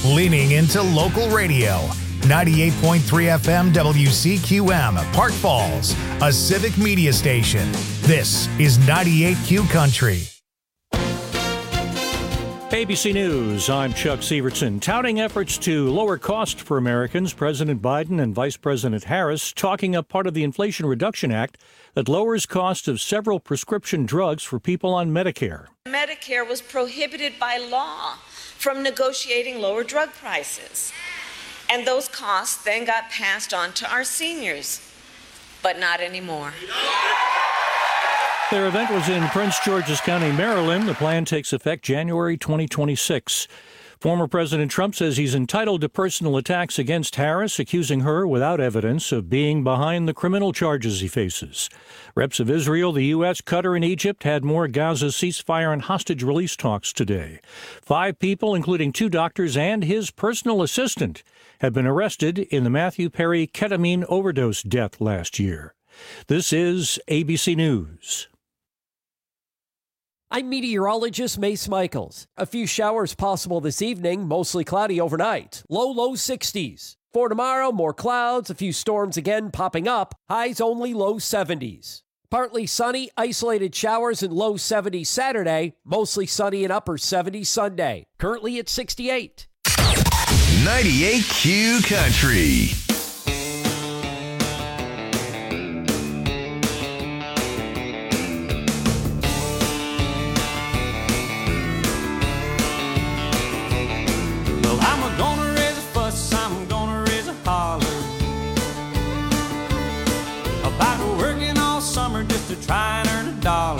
leaning into local radio. 98.3 FM WCQM, Park Falls, a civic media station. This is 98Q Country. ABC News, I'm Chuck Severson. Touting efforts to lower costs for Americans, President Biden and Vice President Harris talking up part of the Inflation Reduction Act that lowers cost of several prescription drugs for people on Medicare. Medicare was prohibited by law from negotiating lower drug prices. And those costs then got passed on to our seniors, but not anymore. Their event was in Prince George's County, Maryland. The plan takes effect January 2026. Former President Trump says he's entitled to personal attacks against Harris, accusing her without evidence of being behind the criminal charges he faces. Reps of Israel, the U.S., Qatar, and Egypt had more Gaza ceasefire and hostage release talks today. 5 people, including 2 doctors and his personal assistant, have been arrested in the Matthew Perry ketamine overdose death last year. This is ABC News. I'm meteorologist Mace Michaels. A few showers possible this evening, mostly cloudy overnight. Low 60s. For tomorrow, more clouds, a few storms again popping up. Highs only low 70s. Partly sunny, isolated showers and low 70s Saturday. Mostly sunny and upper 70s Sunday. Currently at 68. 98Q Country. Try and earn $1.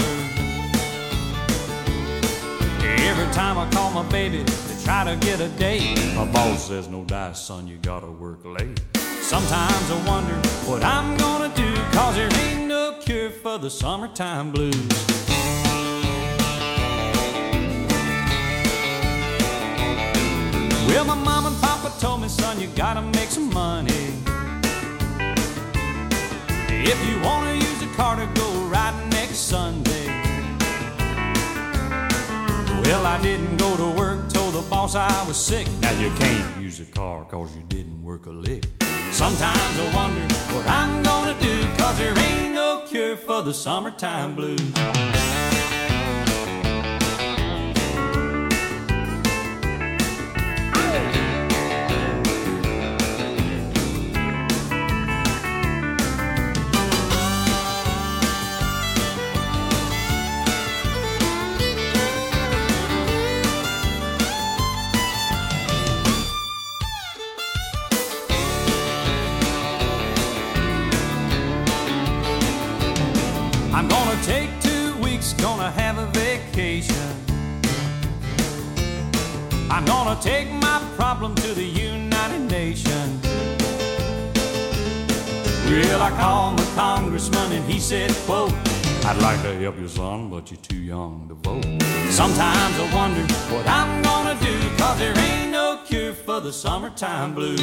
Every time I call my baby to try to get a date, my boss says, no dice, son, you gotta work late. Sometimes I wonder what I'm gonna do, cause there ain't no cure for the summertime blues. Well, my mom and papa told me, son, you gotta make some money. If you wanna use a car to go riding next Sunday. Well, I didn't go to work, told the boss I was sick. Now you can't use a car cause you didn't work a lick. Sometimes I wonder what I'm gonna do, cause there ain't no cure for the summertime blues. I'm gonna take 2 weeks, gonna have a vacation. I'm gonna take my problem to the United Nations. Well, I called my congressman and he said, quote, I'd like to help you, son, but you're too young to vote. Sometimes I wonder what I'm gonna do, cause there ain't no cure for the summertime blues.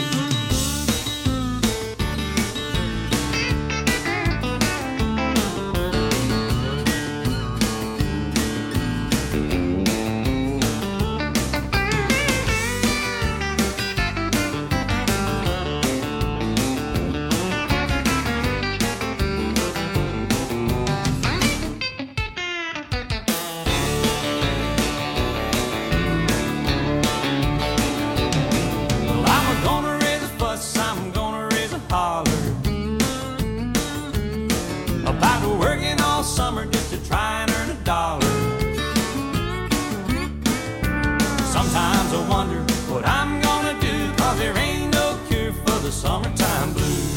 Summertime blues.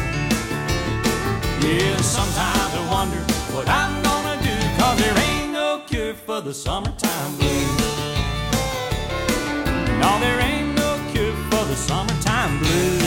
Yeah, sometimes I wonder what I'm gonna do, cause there ain't no cure for the summertime blues. No, there ain't no cure for the summertime blues.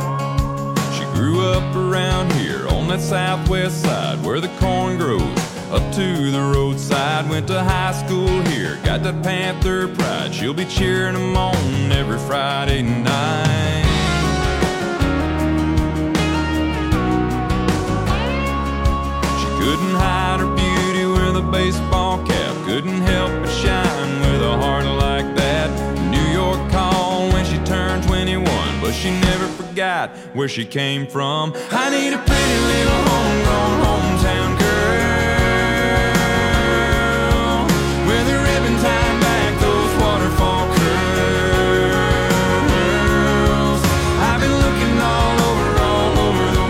Southwest side where the corn grows. up to the roadside. Went to high school here, got the Panther pride. She'll be cheering them on every Friday night. She couldn't hide her beauty with a baseball cap, couldn't help but shine with a heart like that. New York called when she turned 21, but she never forgot where she came from. I need a pretty little homegrown hometown girl with a ribbon tied back, those waterfall curls. I've been looking all over the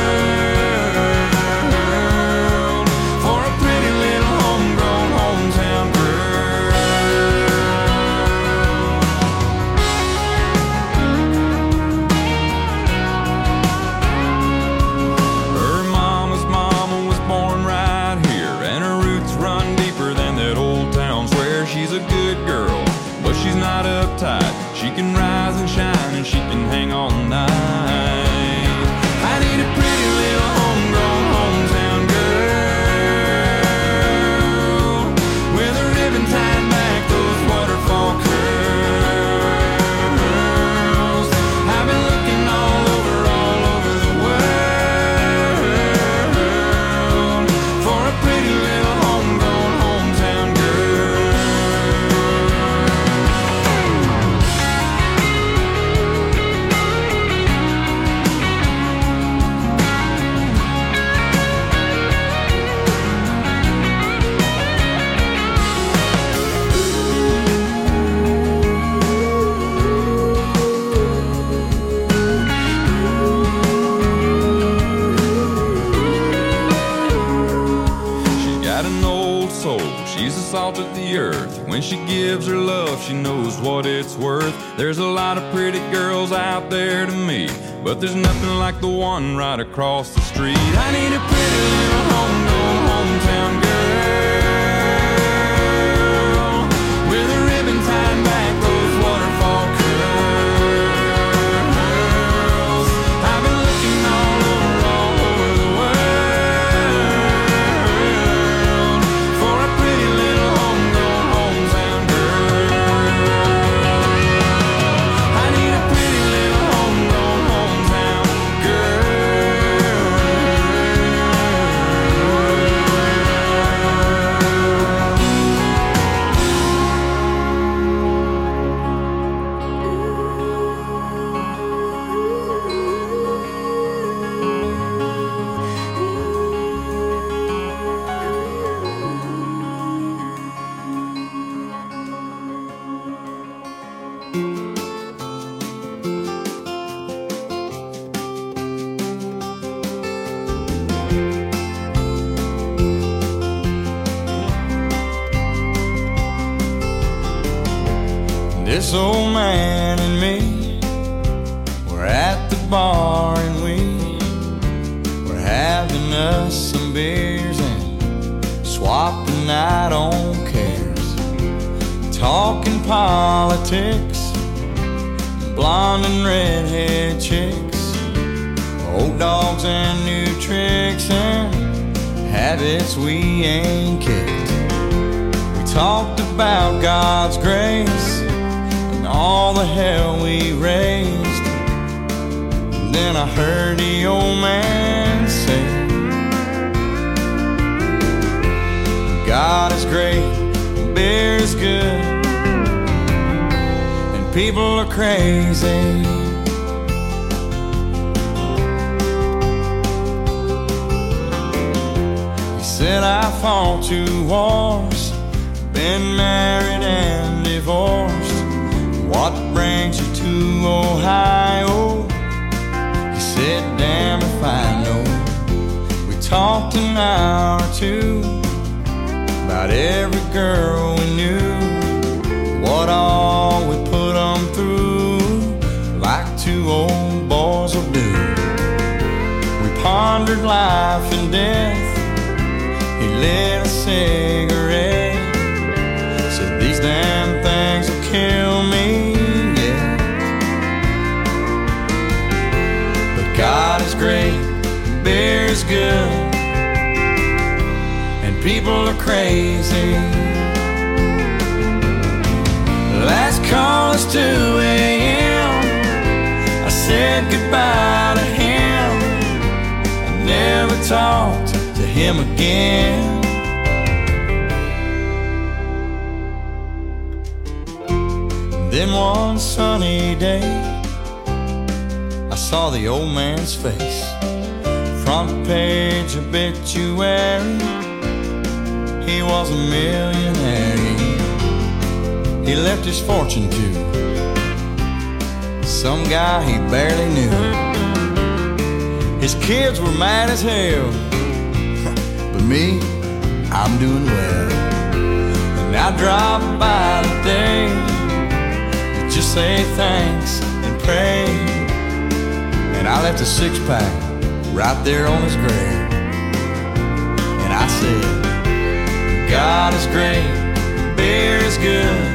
world for a pretty little homegrown hometown girl. Her mama's mama was born right here, and her roots run deeper than that old town square. She's a good girl, but she's not uptight. She can rise and shine, and she can hang all night. I need a pretty little homegrown hometown girl with a ribbon tied back, those waterfall curls. I've been looking all over the world for a pretty little homegrown hometown girl. She's got an old soul, she's the salt of the earth. When she gives her love, she knows what it's worth. There's a lot of pretty girls out there to meet, but there's nothing like the one right across the street. I need a pretty little homegrown hometown girl with a ribbon tied back, those waterfall curls. I've been looking all over the world for a pretty little homegrown hometown girl. I need a pretty little homegrown hometown This old man and me were at the bar, and we were having us some beers and swapping out on cares, talking politics, blonde and redhead chicks, old dogs and new tricks and habits we ain't kicked. We talked about God's grace and all the hell we raised. And then I heard the old man say, God is great, beer is good, and people are crazy. He said, I fought 2 wars, been married and divorced. What brings you to Ohio? He said, damn if I know. We talked an hour or 2 about every girl we knew, what all we put them through, like 2 old boys will do. We pondered life and death. He lit a cigarette, said these damn things will kill me, yeah. But God is great, beer is good, and people are crazy. Last call is 2 a.m. I said goodbye to him. I never talked to him again. Then one sunny day, I saw the old man's face. Front page obituary, he was a millionaire. He left his fortune to some guy he barely knew. His kids were mad as hell, but me, I'm doing well. And I dropped by today to just say thanks and pray. And I left a 6-pack right there on his grave. And I said, God is great, beer is good,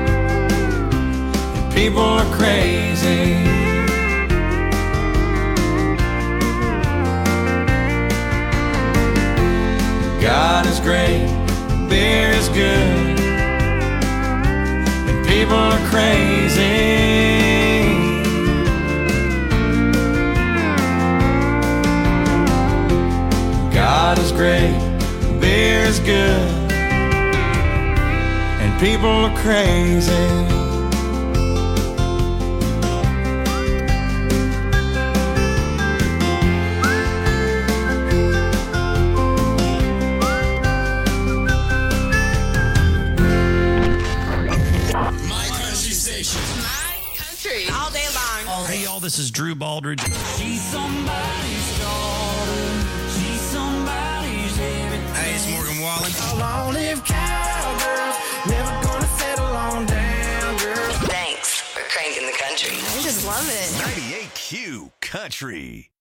people are crazy. God is great, beer is good, and people are crazy. God is great, beer is good, and people are crazy. Hey y'all, this is Drew Baldridge. She's somebody's daughter. She's somebody's everything. Hey, it's Morgan Wallen. Long live cowgirls. Never gonna settle on down, girl. Thanks for cranking the country. I just love it. 98Q Country.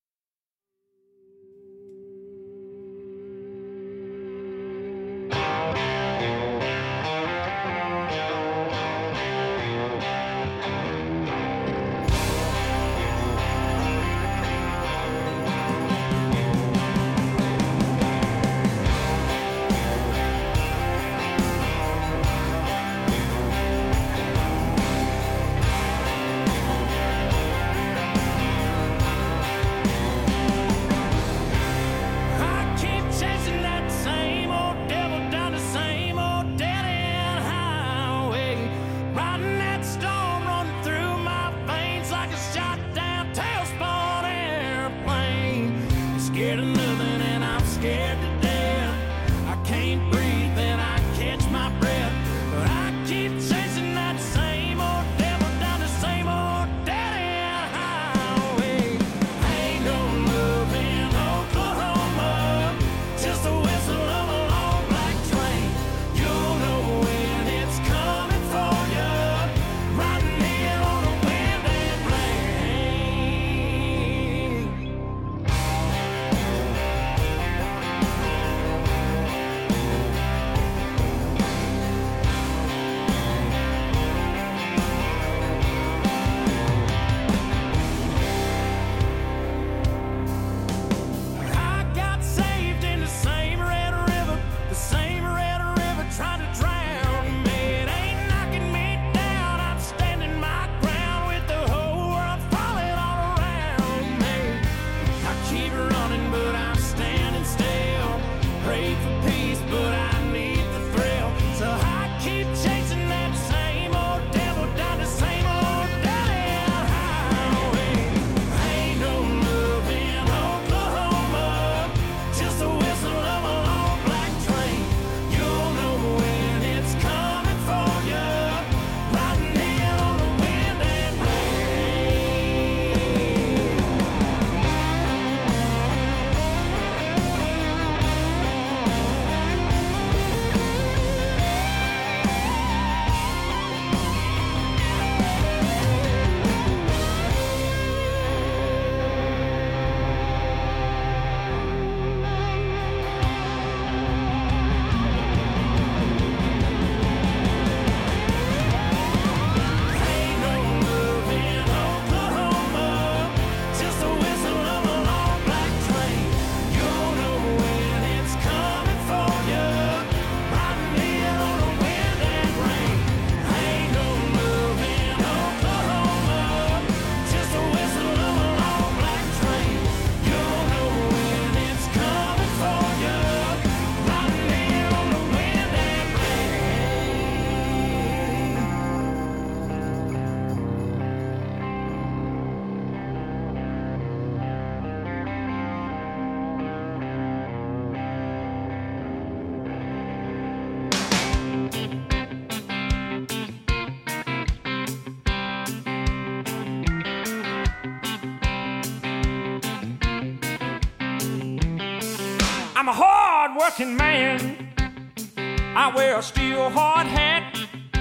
I'm a hard-working man. I wear a steel hard hat.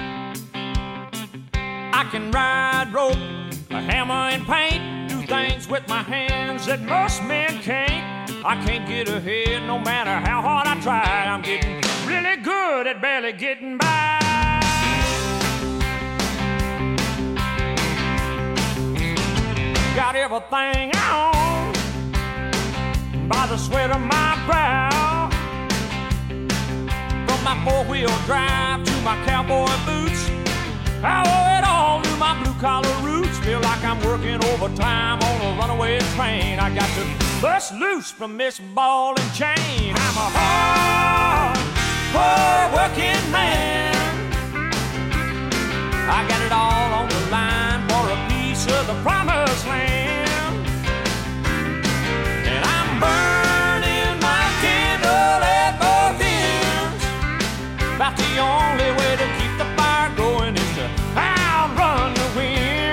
I can ride rope, a hammer and paint, do things with my hands that most men can't. I can't get ahead no matter how hard I try. I'm getting really good at barely getting by. Got everything on by the sweat of my brow. From my four-wheel drive to my cowboy boots, I owe it all to my blue-collar roots. Feel like I'm working overtime on a runaway train. I got to bust loose from this ball and chain. I'm a hard-working man. I got it all on the line for a piece of the promised land. And I'm burning my candle at both ends. About the only way to keep the fire going is to outrun the wind.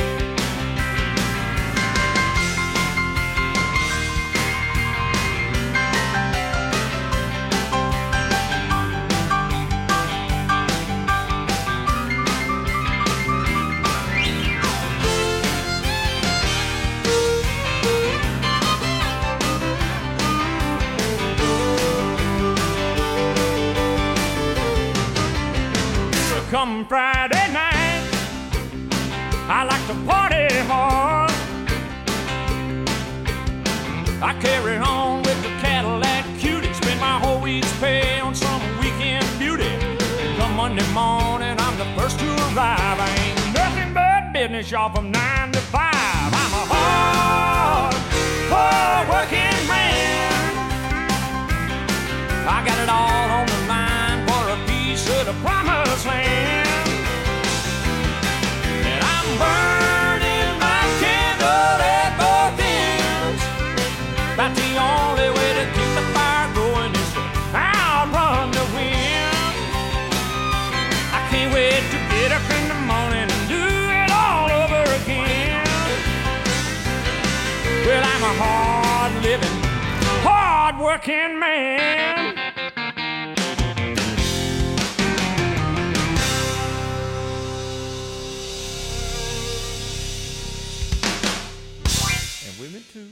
Come Friday night, I like to party hard. I carry on with the Cadillac Cutie, spend my whole week's pay on some weekend beauty. Come Monday morning, I'm the first to arrive. I ain't nothing but business, y'all, from 9 to 5. I'm a hard-working man. I got it all on the line for a piece of the promised land. And I'm burning my candle at both ends. About the only way to keep the fire going is to outrun the wind. I can't wait to get up in the morning and do it all over again. Well, I'm a hard-living, hard-working man. And women too.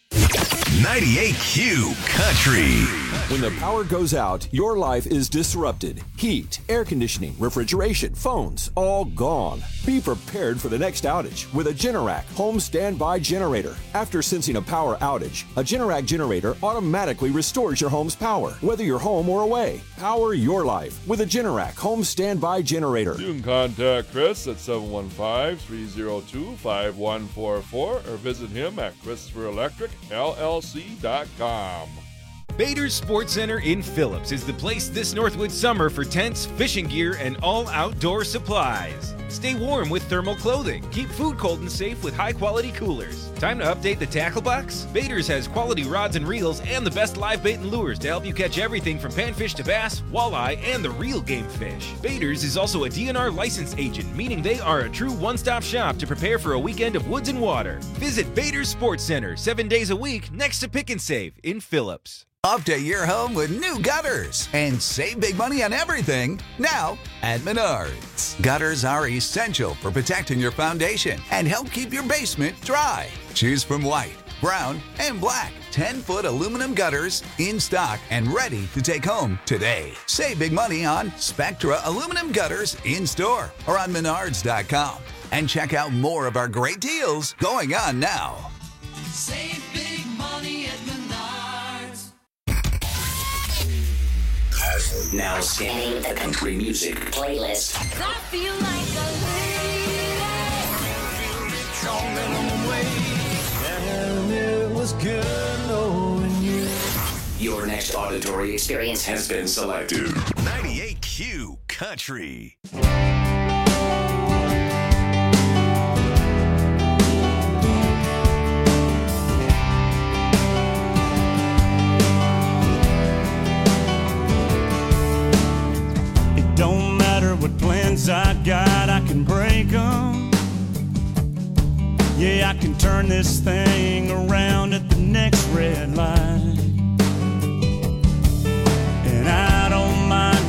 98Q Country. When the power goes out, your life is disrupted. Heat, air conditioning, refrigeration, phones, all gone. Be prepared for the next outage with a Generac home standby generator. After sensing a power outage, a Generac generator automatically restores your home's power, whether you're home or away. Power your life with a Generac home standby generator. You can contact Chris at 715-302-5144 or visit him at ChristopherElectricLLC.com. Bader's Sports Center in Phillips is the place this Northwood summer for tents, fishing gear, and all outdoor supplies. Stay warm with thermal clothing. Keep food cold and safe with high-quality coolers. Time to update the tackle box? Bader's has quality rods and reels and the best live bait and lures to help you catch everything from panfish to bass, walleye, and the real game fish. Bader's is also a DNR license agent, meaning they are a true one-stop shop to prepare for a weekend of woods and water. Visit Bader's Sports Center 7 days a week next to Pick and Save in Phillips. Update your home with new gutters and save big money on everything now at Menards. Gutters are essential for protecting your foundation and help keep your basement dry. Choose from white, brown, and black 10-foot aluminum gutters in stock and ready to take home today. Save big money on Spectra aluminum gutters in store or on Menards.com. And check out more of our great deals going on now. Save big money at Menards. Now scanning the country music playlist. I feel like a lady. And it was good knowing you. Your next auditory experience has been selected. 98Q Country. Don't matter what plans I got, I can break them. Yeah, I can turn this thing around at the next red light.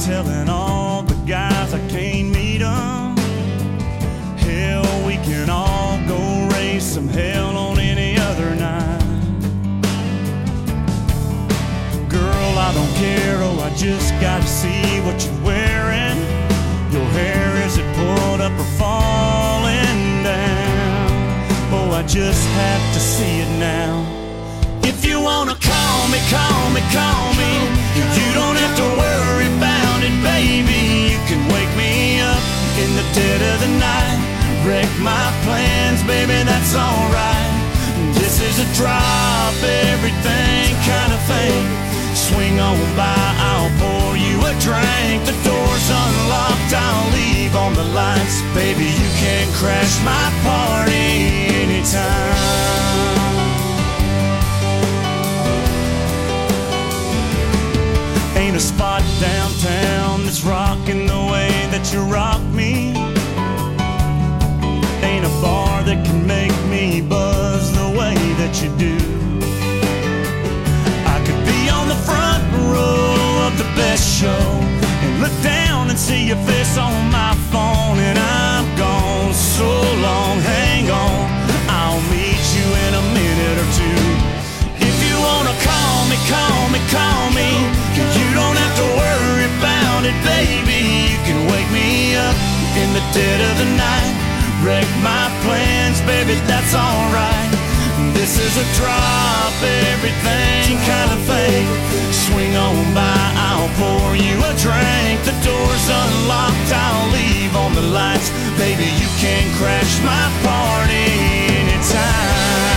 telling all the guys I can't meet them. Hell, we can all go raise some hell on any other night. Girl, I don't care, oh, I just gotta see what you're wearing. Your hair, is it pulled up or falling down? Oh, I just have to see it now. If you wanna call me, call me, call me. You don't have to worry about it, baby. You can wake me up in the dead of the night. Wreck my plans, baby, that's alright. This is a drop everything kind of thing. Swing on by, I'll pour you a drink. The door's unlocked, I'll leave on the lights. Baby, you can crash my party anytime. Ain't a spot downtown that's rocking the way that you rock me. Ain't a bar that can make me buzz the way that you do. I could be on the front row of the best show and look down and see your face on my phone, and I'm gone so long, hang on, I'll meet you in a minute or two. If you wanna call me, call me, call me. You don't have to worry about it, baby. You can wake me up in the dead of the night. Wreck my plans, baby, that's alright. This is a drop everything kind of thing. Swing on by, I'll pour you a drink. The door's unlocked, I'll leave on the lights. Baby, you can crash my party anytime.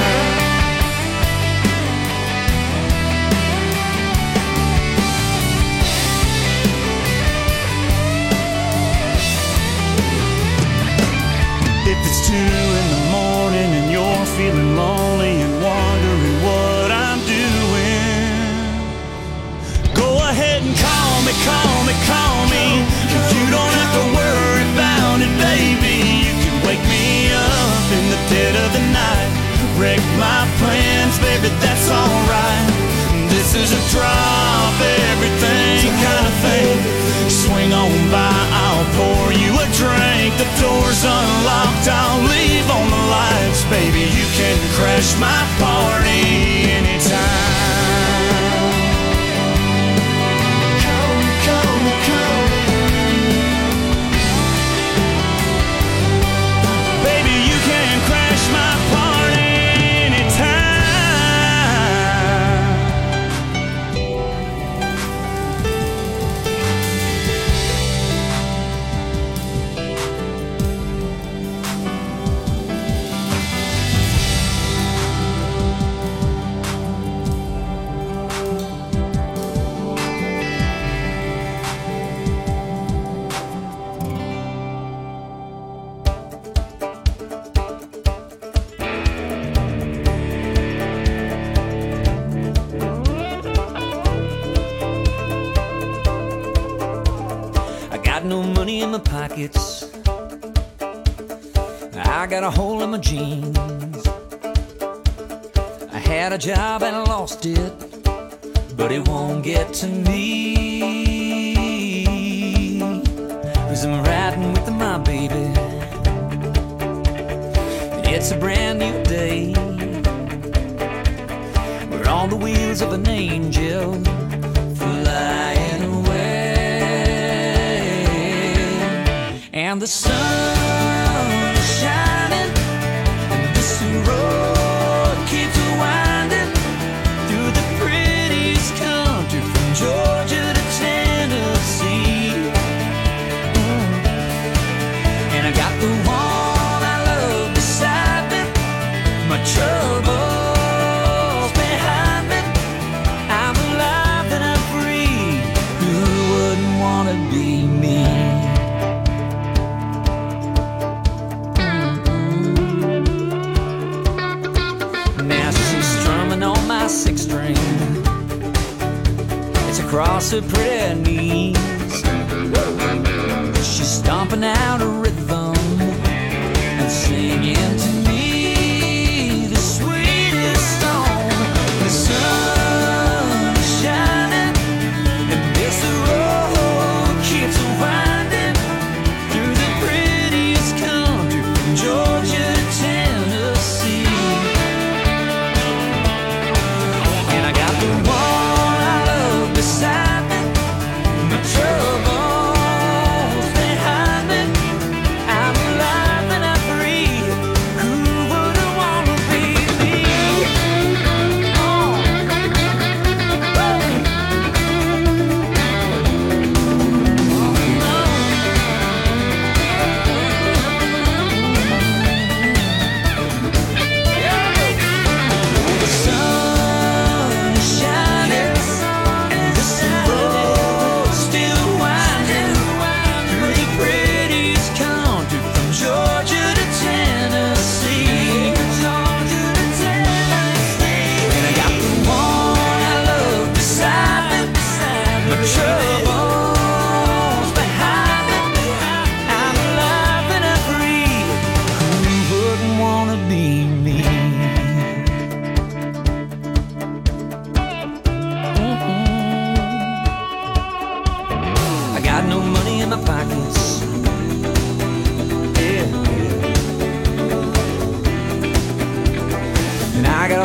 If it's 2 in the morning and you're feeling lonely and wondering what I'm doing, go ahead and call me, call me, call me. You don't have to worry about it, baby. You can wake me up in the dead of the night. Wreck my plans, baby, that's alright. This is a drop everything kind of thing. Swing on by, I'll pour you a drink. The door's unlocked, I'll leave on the lights. Baby, you can crash my party anytime. Call me, call me, call me. Baby, you can crash my party anytime. No money in my pockets, I got a hole in my jeans. I had a job and I lost it, but it won't get to me, 'cause I'm riding with my baby. It's a brand new day. We're on the wheels of an angel flying away. And the sun is shining, and this road keeps winding through the prettiest country from Georgia to Tennessee. And I got the one I love beside me, my troubles behind me. I'm alive and I'm free. Who wouldn't want to be me? Six string, it's across her pretty knees. She's stomping out a rhythm and singing to me the sweetest song. The sun is shining and this road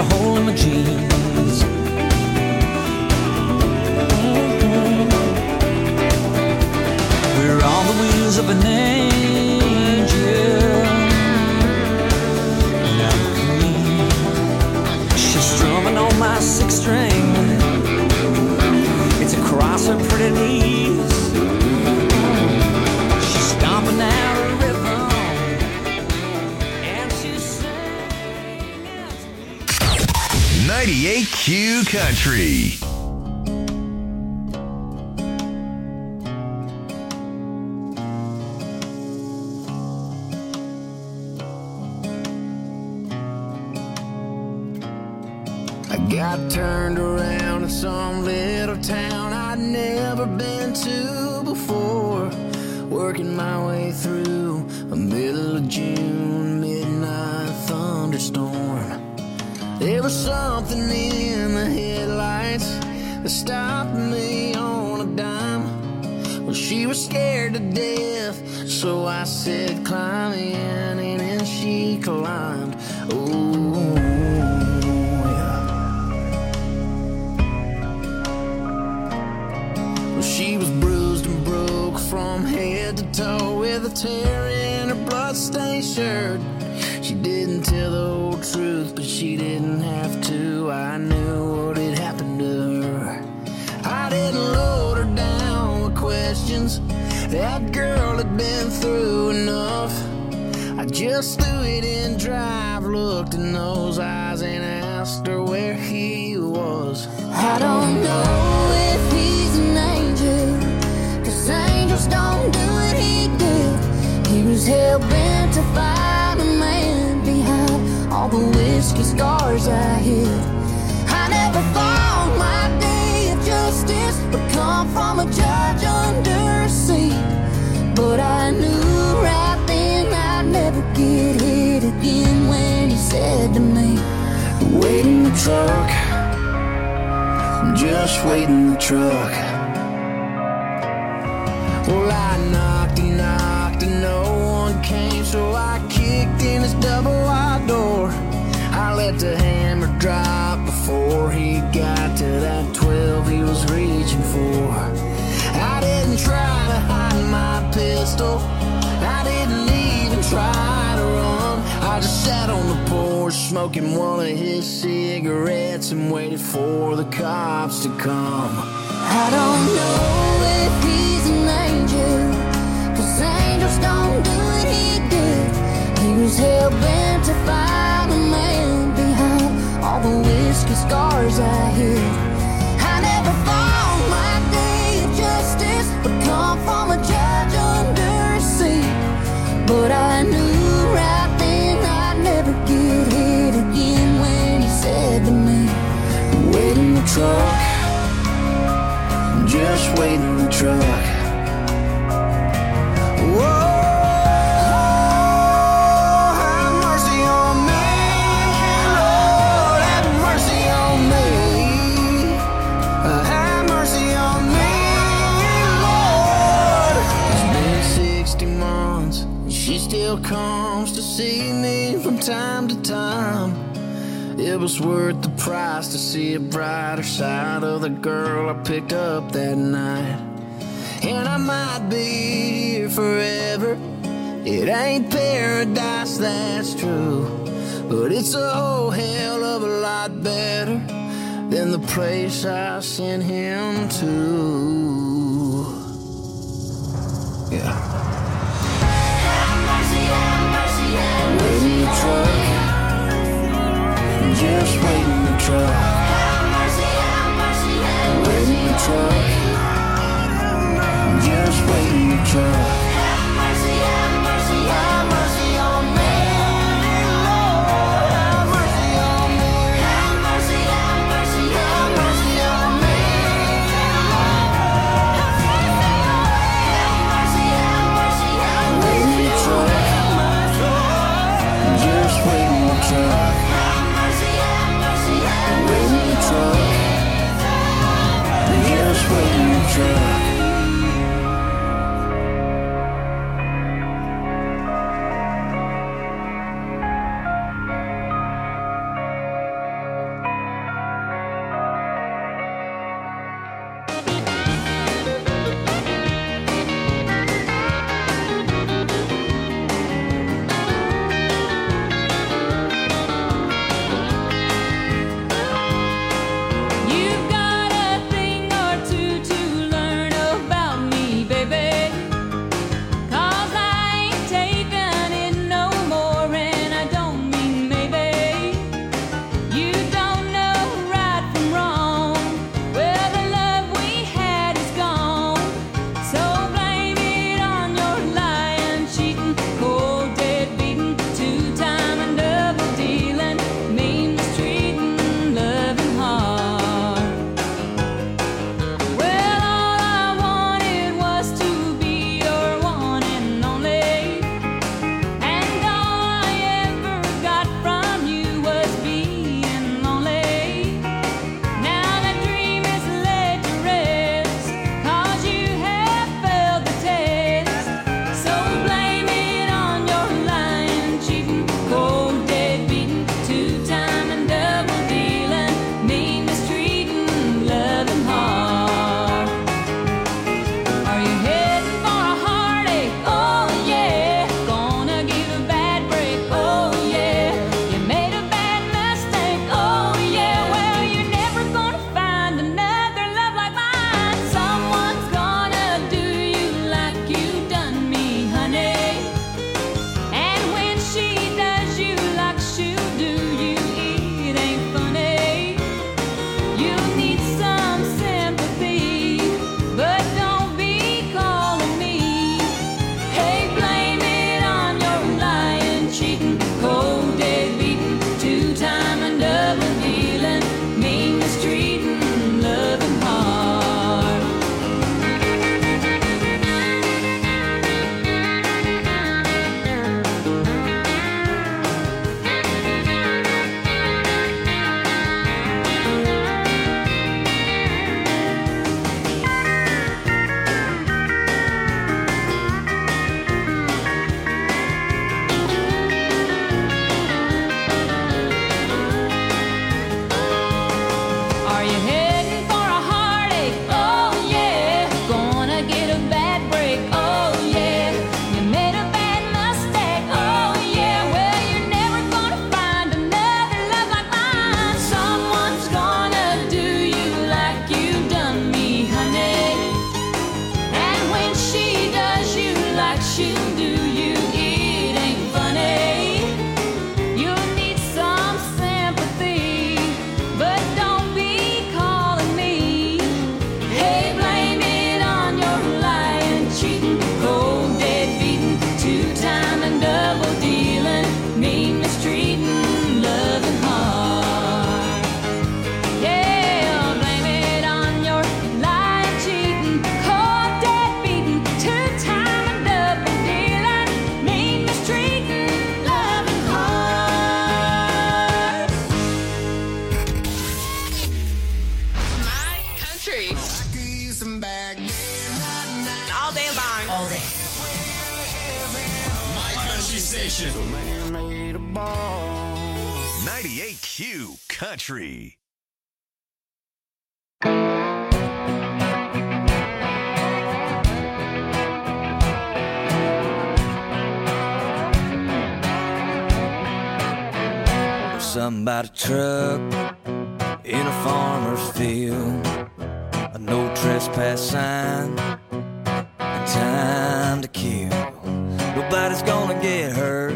a hole in my jeans. We're on the wheels of an angel. Now clean. She's strumming on my sixth string. It's across her pretty knees. She's stomping out a rhythm, and she's singing. 98Q Country. I got turned around in some little town I'd never been to before, working my way through a middle of June midnight thunderstorm. There was something in the headlights that stopped me on a dime. Well, she was scared to death, so I said climb in, and then she climbed. Oh, she was bruised and broke from head to toe, with a tear in her bloodstained shirt. She didn't tell the whole truth, but she didn't have to. I knew what had happened to her. I didn't load her down with questions. That girl had been through enough. I just threw it in drive, looked in those eyes, and asked her where he was. I don't know if he's an angel, 'cause angels don't do what he did. He was hell-bent to find a man behind all the whiskey scars I hid. I never thought my day of justice would come from a judge under a seat, but I knew right then I'd never get hit again when he said to me, wait in the truck, just wait in the truck. Well, I knocked and knocked and no one came, so I kicked in his double wide door. I let the hammer drop before he got to that 12 he was reaching for. I didn't try to hide my pistol, I didn't even try to run. I just sat on the porch smoking one of his cigarettes and waited for the cops to come. I don't know if he's an angel, 'cause angels don't do what he did. He was hell-bent to find a man behind all the whiskey scars I hid. I never thought my day of justice would come from a judge under a seat, but I knew right then I'd never get hit again when he said to me, wait in the truck, just wait in the truck. Whoa, have mercy on me, Lord, have mercy on me. Have mercy on me, Lord. It's been 60 months, and she still comes to see me from time to time. It was worth the price to see a brighter side of the girl I picked up that night. And I might be here forever, it ain't paradise, that's true, but it's a whole hell of a lot better than the place I sent him to. Yeah. have mercy, have mercy, have Wait in the truck, just wait in the truck. have mercy, have mercy, have Wait in the truck, just wait in the truck. have mercy, have mercy, have mercy on me, Lord, have mercy on me, have mercy, have mercy, have mercy on me, Lord, have mercy, have mercy, have Wait in the truck, station. So man made a ball. 98Q Country. Something about a truck in a farmer's field, a no trespass sign, and time to kill. Nobody's gonna get hurt,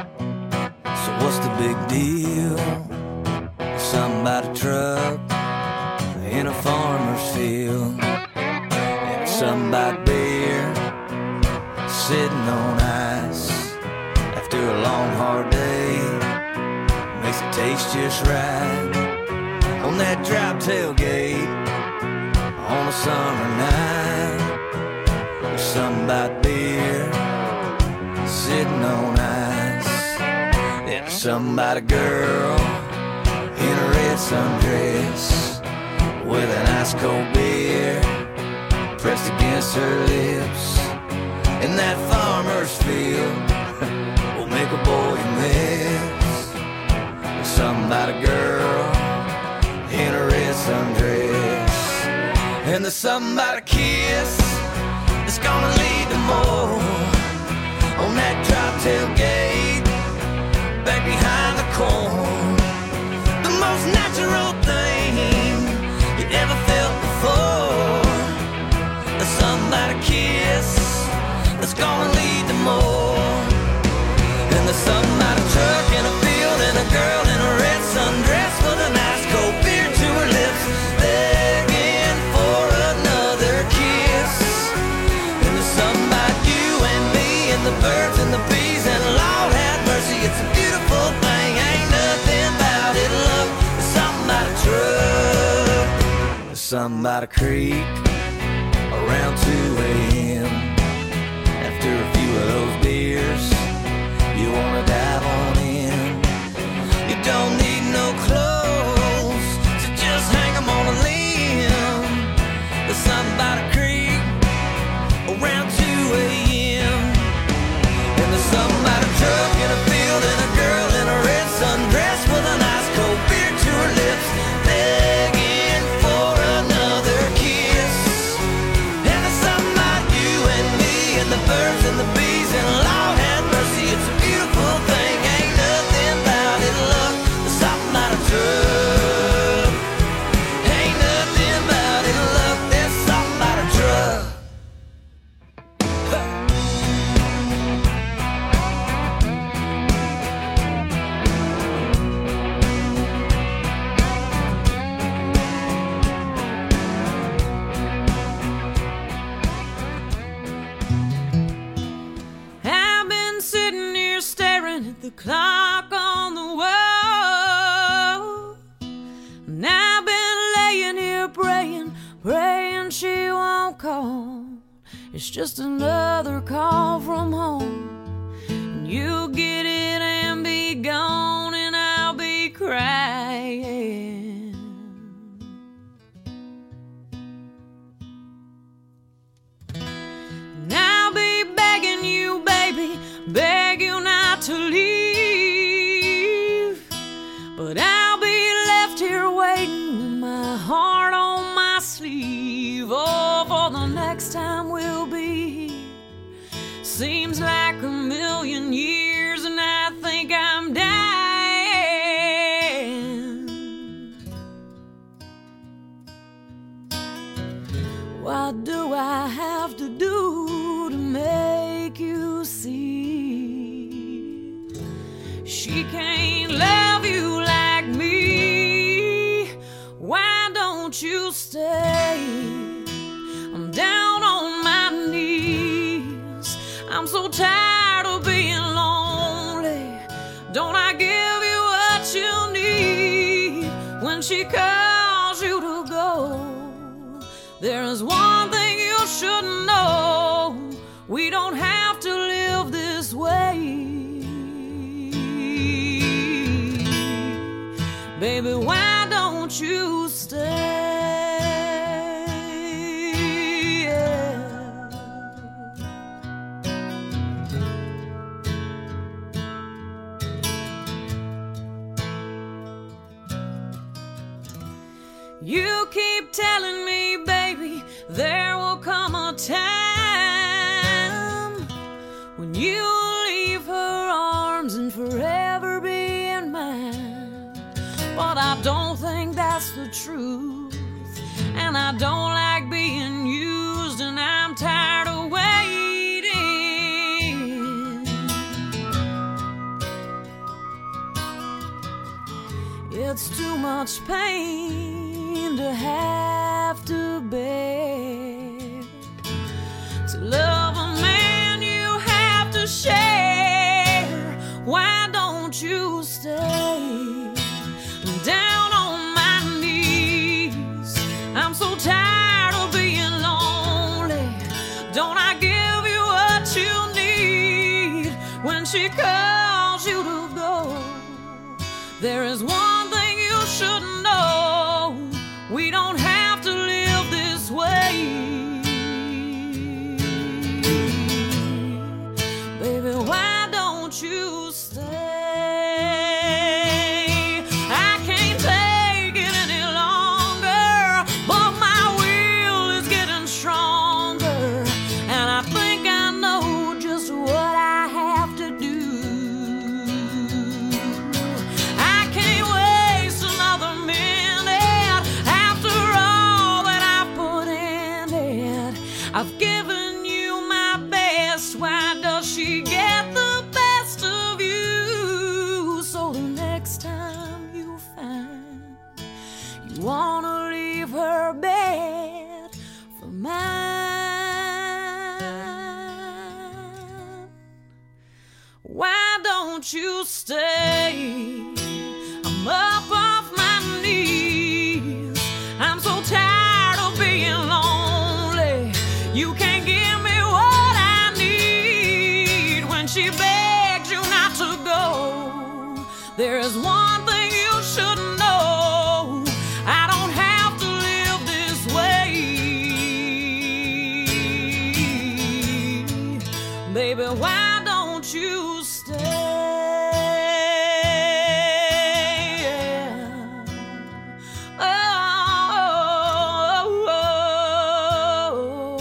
so what's the big deal? Something about a truck in a farmer's field, and something about beer sitting on ice after a long hard day. Makes it taste just right on that drop tailgate on a summer night. There's something about beer sitting on ice. And there's something about a girl in a red sundress with an ice cold beer pressed against her lips. And that farmer's field will make a boy miss. Something about a girl in a red sundress. And there's something about a kiss that's gonna lead to more on that drop tailgate back behind the corn. The most natural thing you ever felt before. There's something about a kiss that's gonna lead to more. And there's something about a truck and a field and a girl in a red sundress with an ice cold beer to her lips, begging for another kiss. And there's something about you and me and the birds and the bees, and Lord have mercy, it's a beautiful thing. Ain't nothing about it, love. There's something about a truck. There's something about a creek around 2 a.m. After a few of those beers, you wanna dive on in. You don't need no clothes, so just hang 'em on a limb. There's something about a creek around 2 a.m. And there's something about a truck in a field and a girl in a red sundress with an ice cold beer to her lips, begging for another kiss. And there's something about you and me and the birds and the bees, and Lord have mercy, it's a beautiful thing. Ain't nothing about it, love. There's something about a truck. Ain't nothing about it, love. There's something about a truck. I've been sitting here staring at the clock on the wall, and I've been laying here praying she won't call. It's just another call from home, and you'll get it and be gone, and I'll be crying. And I'll be begging you, baby, beg you not to leave, but I'll be left here waiting with my heart on my sleeve. Oh, for the next time we'll be here. Seems like a million years, and I think I'm dying. What do I have to do to make you see she can't love you like me? Why don't you stay? I'm down on my knees. I'm so tired of being lonely. Don't I give you what you need when she calls you to go? There is one thing you should know. We don't have to live this way. Baby, why don't you stay? You keep telling me, baby, there will come a time when you'll leave her arms and forever be in mine. But I don't think that's the truth, and I don't like being used, and I'm tired of waiting. It's too much pain to have to bear. To love a man you have to share. Why don't you stay? I'm down on my knees. I'm so tired of being lonely. Don't I give you what you need when she calls you to go? There is one thing you should know. We don't have to live this way. Baby, why don't you stay? I can't take it any longer, but my will is getting stronger, and I think I know just what I have to do. I can't waste another minute after all that I've put in it. I've given you my best. Why does she get the best of you? So the next time you find you wanna leave her bed for mine, why don't you stay? I'm up off my knees. I'm so tired of being lonely. You can't give me what I need when she begs you not to go. There is one thing you should know. I don't have to live this way. Baby, why don't you stay? Oh.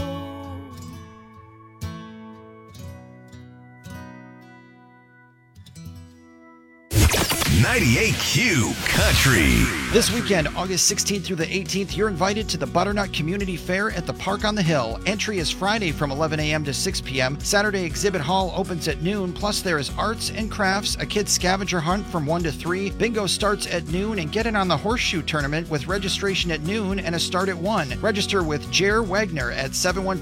98Q Country. This weekend, August 16th through the 18th, you're invited to the Butternut Community Fair at the Park on the Hill. Entry is Friday from 11 a.m. to 6 p.m. Saturday Exhibit Hall opens at noon, plus there is arts and crafts, a kids scavenger hunt from 1 to 3. Bingo starts at noon, and get in on the horseshoe tournament with registration at noon and a start at 1. Register with Jer Wagner at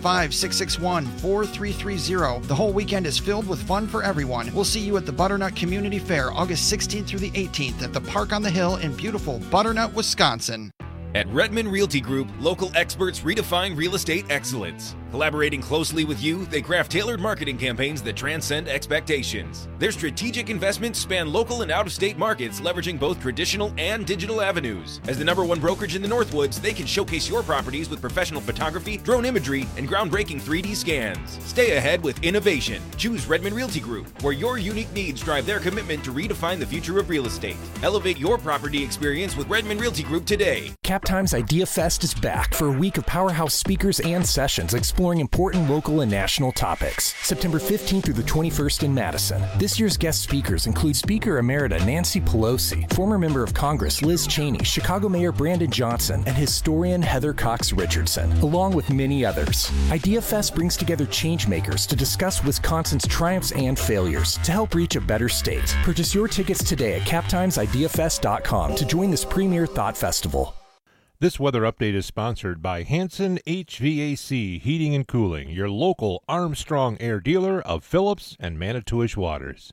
715-661-4330. The whole weekend is filled with fun for everyone. We'll see you at the Butternut Community Fair, August 16th through the 18th at the Park on the Hill in beautiful Butternut, Wisconsin. At Redmond Realty Group, local experts redefine real estate excellence. Collaborating closely with you, they craft tailored marketing campaigns that transcend expectations. Their strategic investments span local and out-of-state markets, leveraging both traditional and digital avenues. As the #1 brokerage in the Northwoods, they can showcase your properties with professional photography, drone imagery, and groundbreaking 3D scans. Stay ahead with innovation. Choose Redmond Realty Group, where your unique needs drive their commitment to redefine the future of real estate. Elevate your property experience with Redmond Realty Group today. Cap Times Idea Fest is back for a week of powerhouse speakers and sessions exploring important local and national topics. September 15th through the 21st in Madison. This year's guest speakers include Speaker Emerita Nancy Pelosi, former member of Congress Liz Cheney, Chicago Mayor Brandon Johnson, and historian Heather Cox Richardson, along with many others. Idea Fest brings together changemakers to discuss Wisconsin's triumphs and failures to help reach a better state. Purchase your tickets today at captimesideafest.com to join this premier thought festival. This weather update is sponsored by Hanson HVAC Heating and Cooling, your local Armstrong Air dealer of Phillips and Manitowish Waters.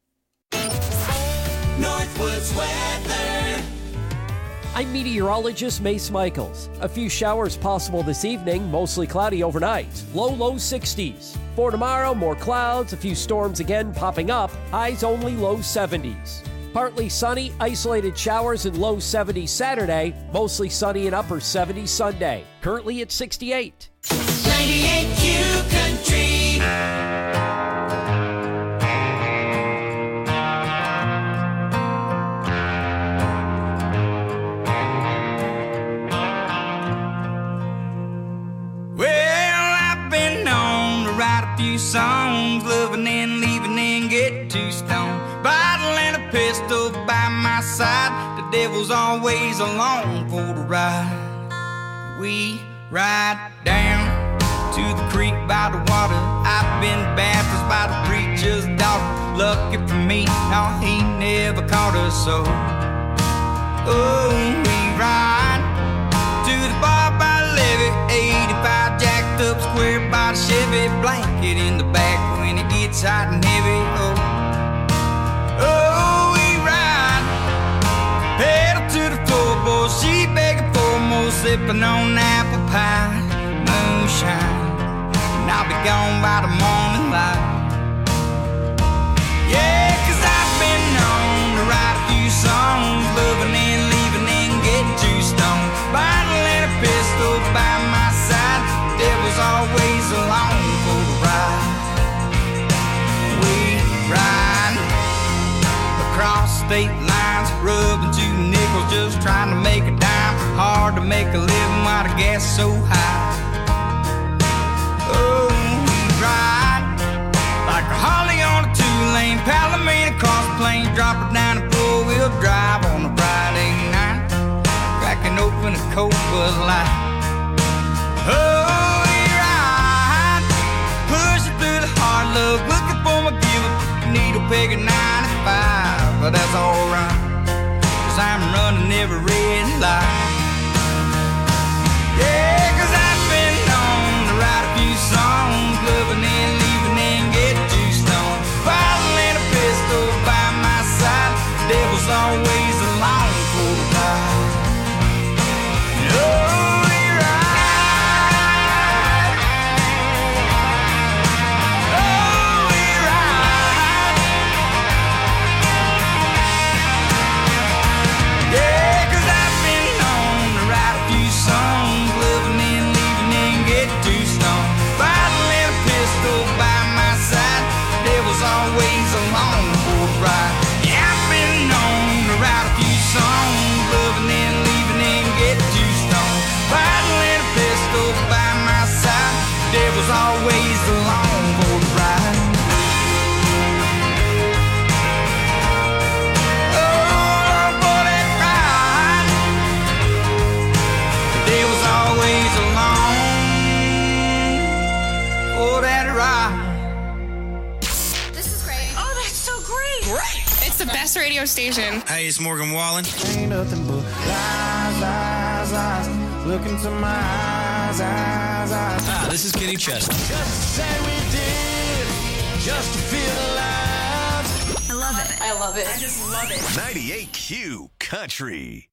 Northwoods weather. I'm meteorologist Mace Michaels. A few showers possible this evening, mostly cloudy overnight. Low 60s. For tomorrow, more clouds, a few storms again popping up. Highs only low 70s. Partly sunny, isolated showers and low 70s Saturday. Mostly sunny and upper 70s Sunday. Currently at 68. 98Q Country. bottle and a pistol by my side. The devil's always along for the ride. We ride down to the creek by the water. I've been baptized by the preacher's daughter. Lucky for me, no, he never caught us so. Oh, we ride to the bar by the levee, 85 jacked up square by the Chevy. Blanket in the back when it gets hot and heavy. Oh, we ride, pedal to the floorboard. She begging for more, sipping on apple pie, moonshine, and I'll be gone by the morning light. Yeah, 'cause I've been known to write a few songs, loving and leaving and get too stoned. Bottle and a pistol by my side, devil's always along for the ride. We ride across state lines, rubbing 2 nickels, just trying to make a dime. Hard to make a living while the gas is so high. Oh, we ride like a Harley on a 2-lane, Palomino across the plain, drop her down and 4-wheel drive on a Friday night, cracking open a cold Bud Light. Oh, we ride, pushing through the hard luck, looking for my giver, needle peg at 95, but that's alright, 'cause I'm running every red light. Yeah, 'cause I've been known to write a few songs, loving and leaving and get too stoned. Bottle and a pistol by my side, devil's always along for the ride. Oh, we ride. Oh, we ride. Yeah, 'cause I've been known to write a few songs, living and leaving and get too stoned. Bottle and a pistol by my side, devil's always along for the ride. Yeah, I've been known to write a few songs, living and leaving and get too stoned. Bottle and a pistol by my side, devil's always along for the ride. Oh, for that ride, the devil's always along for that ride. This is great. Oh, that's so great. Great. It's the best radio station. Hey, it's Morgan Wallen. Ain't nothing but lies, lies, lies. Look into my eyes, eyes, eyes. Ah, this is Kenny Chesney. Just to say we did, just to feel alive. I love it. I love it. I just love it. 98Q Country.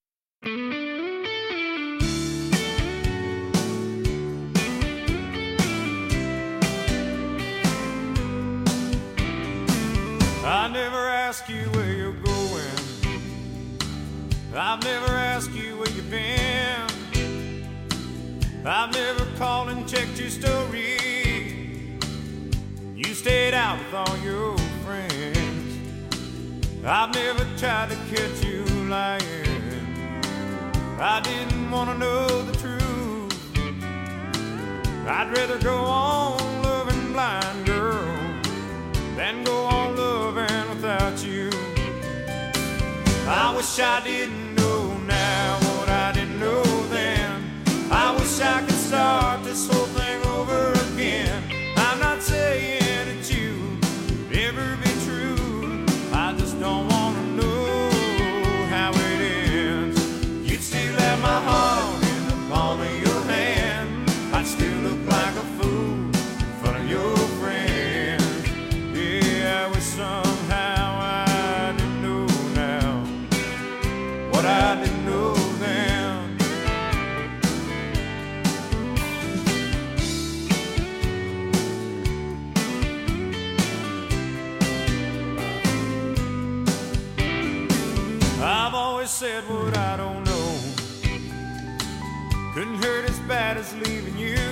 I never ask you where you're going. I've never asked you where you've been. I've never called and checked your story. You stayed out with all your friends. I've never tried to catch you lying. I didn't want to know the truth. I'd rather go on loving blind, girl, than go on loving without you. I wish I didn't know now what I didn't know then. I wish I could start this whole thing over again. I'm not saying that you would ever be true. I just don't want to know how it ends. You'd still have my heart in the palm of your hand. I'd still look like a fool in front of your friends. Yeah, I wish somehow I didn't know now what I didn't know then. I've always said what I don't know. Couldn't hurt as bad as leaving you.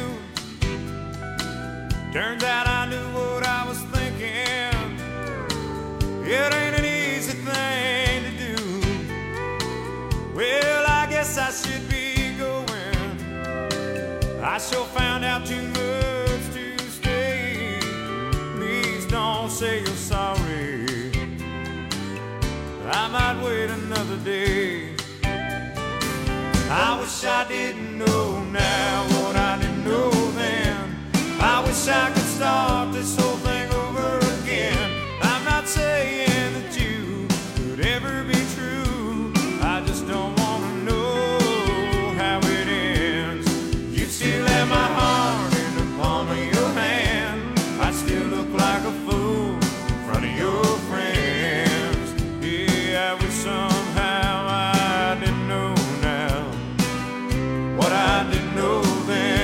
Turns out I knew what I was thinking. It ain't an easy thing to do. Well, I guess I should be going. I sure found out too much to stay. Please don't say you're sorry. I might wait another day. I wish I didn't know now what I didn't know then. I wish I could start this whole thing over again. I'm not saying that you could ever be true. I just don't want to know how it ends. You still have my heart in the palm of your hand. I still look like a fool in front of your friends. Yeah, I wish somehow I didn't know now what I didn't know then.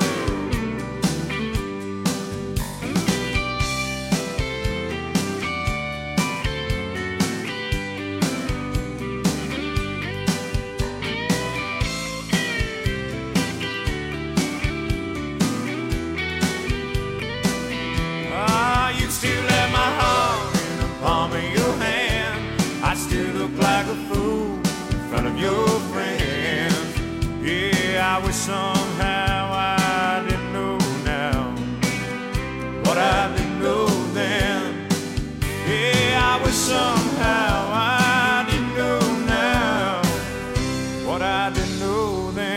You still have my heart in the palm of your hand. I still look like a fool in front of your friends. Yeah, I wish somehow I didn't know now what I didn't know then. Yeah, I wish somehow I didn't know now what I didn't know then.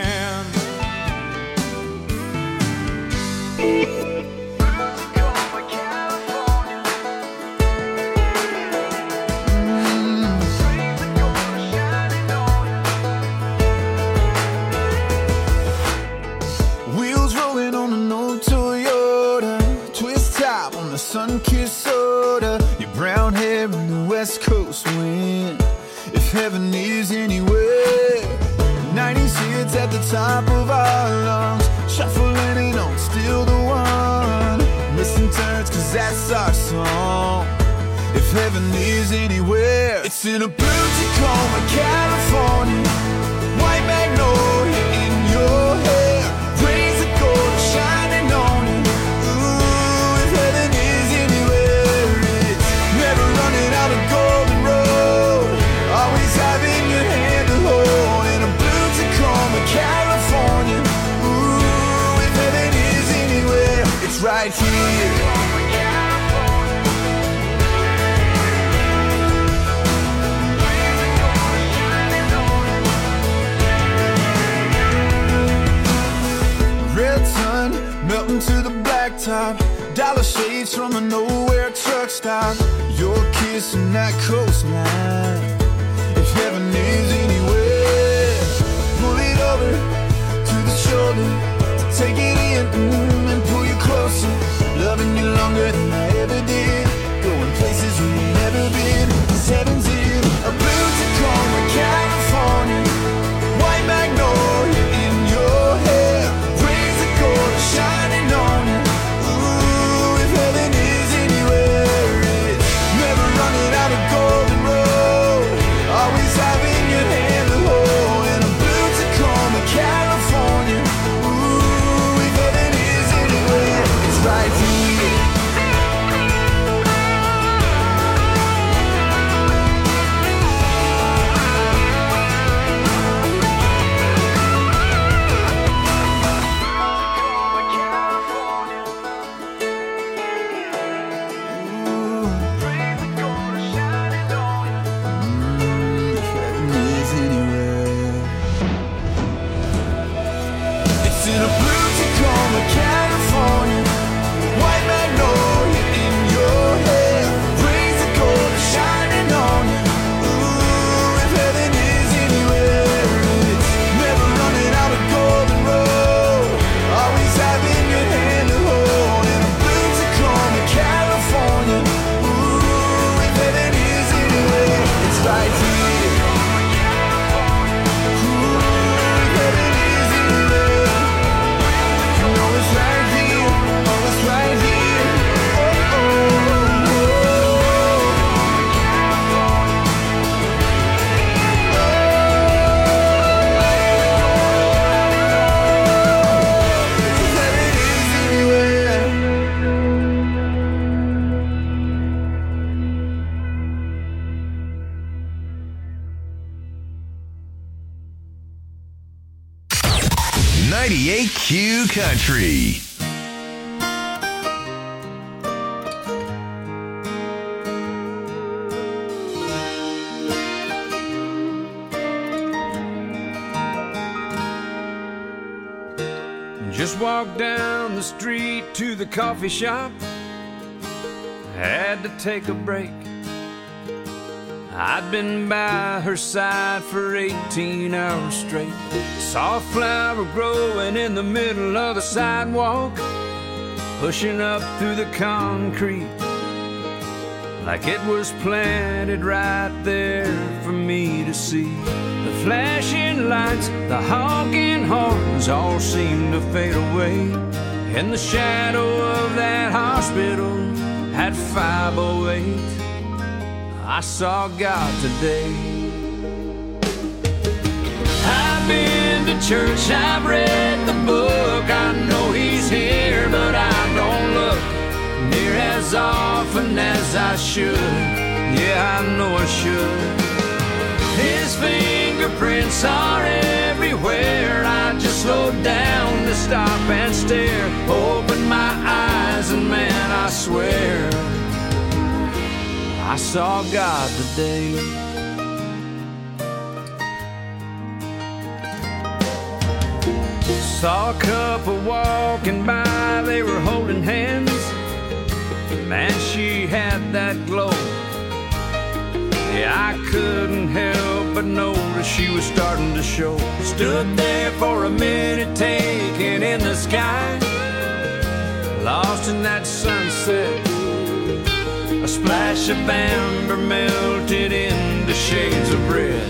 Sun-kissed soda, your brown hair in the West Coast wind. If heaven is anywhere, 90s hits at the top of our lungs, shuffling it on, still the one. Missing turns, cause that's our song. If heaven is anywhere, it's in a blue Tacoma, California. White magnolia in your hair, rays of gold shining on you. Ooh, if heaven is anywhere, it's never running out of golden road, always having your hand to hold. In a blue Tacoma, California. Ooh, if heaven is anywhere, it's right here. Red sun melting to the blacktop, dollar shades from a nowhere truck stop. Your kiss and that coastline. If heaven is anywhere, pull it over to the shoulder, take it in and pull you closer. Loving you longer than I ever did, going places we've never been. 'Cause heaven's in a blue Tacoma, California. White magnolia in your hair, rays of gold shining on you. Ooh, if heaven is anywhere, it's never running out of golden road, always having your hand to hold. In a blue Tacoma, California. Ooh, if heaven is anywhere, it's right here. It's in a blue Tacoma, California. White magnolia in your hair, rays of gold shining on you. Ooh, if heaven is anywhere, it's never running out of golden road, always having your hand to hold. In a blue Tacoma, California. Ooh, if heaven is anywhere, it's right here. Q Country. Just walked down the street to the coffee shop. Had to take a break. I'd been by her side for 18 hours straight. Saw a flower growing in the middle of the sidewalk, pushing up through the concrete like it was planted right there for me to see. The flashing lights, the honking horns all seemed to fade away. In the shadow of that hospital at 508, I saw God today. I've been to church, I've read the book, I know He's here, but I don't look near as often as I should. Yeah, I know I should. His fingerprints are everywhere. I just slowed down to stop and stare. Opened my eyes and man, I swear I saw God today. Saw a couple walking by, they were holding hands. Man, she had that glow. Yeah, I couldn't help but notice she was starting to show. Stood there for a minute, taking in the sky, lost in that sunset. A splash of amber melted into shades of red.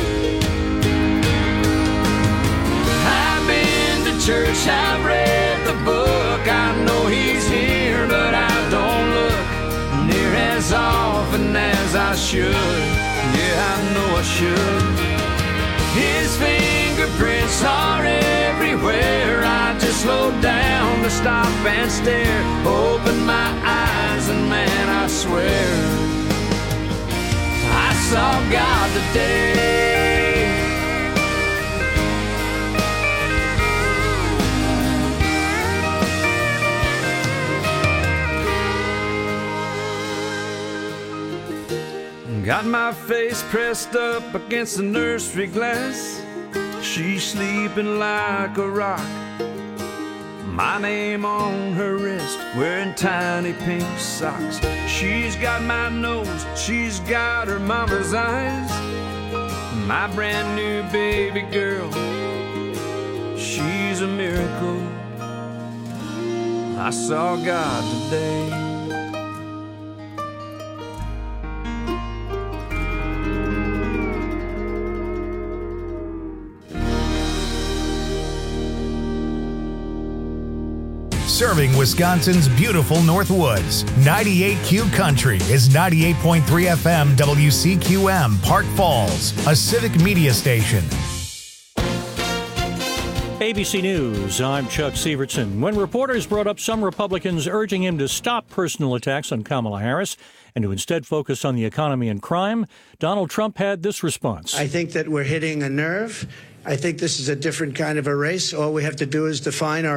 I've been to church, I've read the book, I know He's here, but I don't look near as often as I should. Yeah, I know I should. His fingerprints are everywhere. I just slowed down to stop and stare. Opened my eyes and man, I swear I saw God today. Got my face pressed up against the nursery glass. She's sleeping like a rock. My name on her wrist, wearing tiny pink socks. She's got my nose, she's got her mama's eyes. My brand new baby girl, she's a miracle. I saw God today. Serving Wisconsin's beautiful North Woods, 98Q Country is 98.3 FM WCQM, Park Falls, a civic media station. ABC News, I'm Chuck Sievertson. When reporters brought up some Republicans urging him to stop personal attacks on Kamala Harris and to instead focus on the economy and crime, Donald Trump had this response. I think that we're hitting a nerve. I think this is a different kind of a race. All we have to do is define our